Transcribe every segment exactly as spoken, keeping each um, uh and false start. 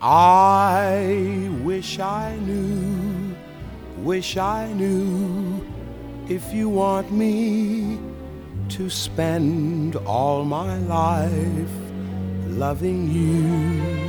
I wish I knew, wish I knew if you want me to spend all my life loving you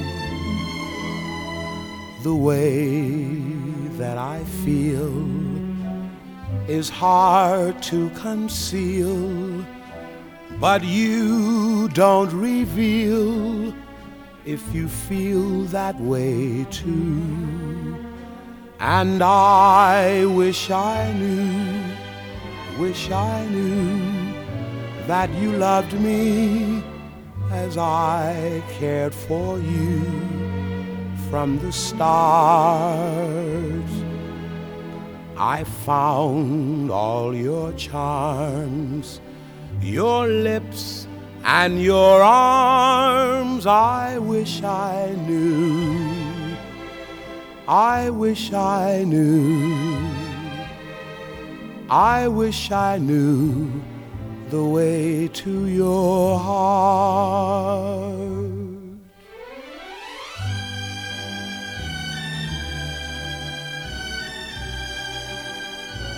the way that I feel is hard to conceal, but you don't reveal if you feel that way too. And I wish I knew, wish I knew that you loved me as I cared for you from the start. I found all your charms, your lips and your arms. I wish I knew, I wish I knew, I wish I knew the way to your heart.